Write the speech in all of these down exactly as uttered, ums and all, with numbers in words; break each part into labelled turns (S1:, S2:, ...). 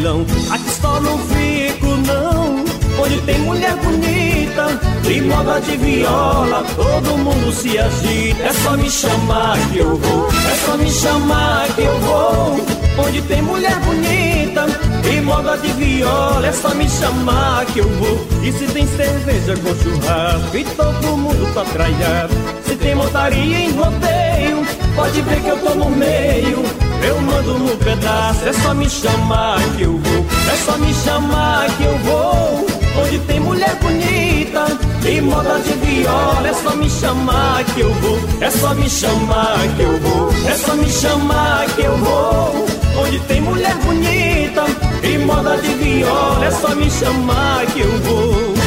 S1: vacilão. Aqui só não fico não, onde tem mulher bonita e moda de viola, todo mundo se agita. É só me chamar que eu vou, é só me chamar que eu vou. Onde tem mulher bonita e moda de viola, é só me chamar que eu vou. E se tem cerveja com churrasco e todo mundo tá traiado, se tem montaria em rodeio, pode ver que eu tô no meio, eu mando no pedaço. É só me chamar que eu vou, é só me chamar que eu vou. Onde tem mulher bonita e moda de viola, é só me chamar que eu vou, é só me chamar que eu vou, é só me chamar que eu vou. Onde tem mulher bonita e moda de viola, é só me chamar que eu vou.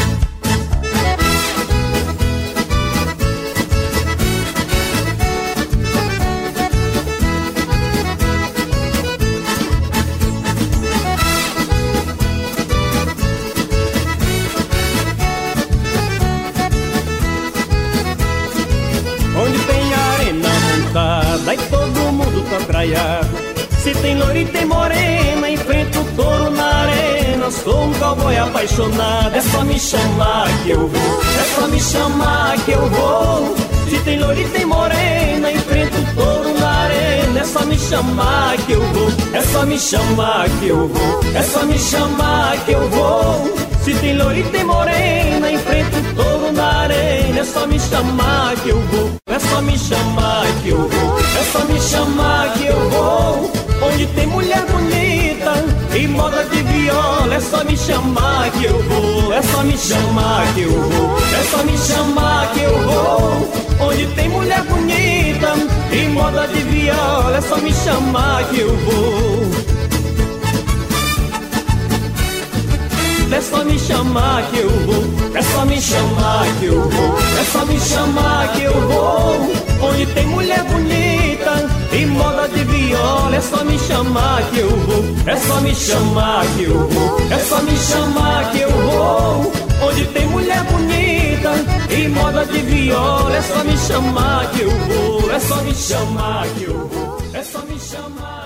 S1: Onde tem arena montada e todo mundo tá traiado, se tem loira e tem morena, enfrento o touro na arena. Sou um cowboy apaixonado, é só me chamar que eu vou, é só me chamar que eu vou. Se tem loira e tem morena, enfrento o touro na arena. É só me chamar que eu vou, é só me chamar que eu vou, é só me chamar que eu vou. Se tem loira e tem morena, enfrento o touro na arena. É só me chamar que eu vou, é só me chamar que eu vou, é só me chamar que eu vou. Onde tem mulher bonita e moda de viola, é só me chamar que eu vou, é só me chamar que eu vou, é só me chamar que eu vou. Onde tem mulher bonita e moda de viola, é só me chamar que eu vou. É só me chamar que eu vou, é só me chamar que eu vou, é só me chamar que eu vou. Onde tem mulher bonita e moda de viola, é só me chamar que eu vou, é só me chamar que eu vou, é só me chamar que eu vou. Onde tem mulher bonita e moda de viola, é só me chamar que eu vou, é só me chamar que eu vou, é só me chamar.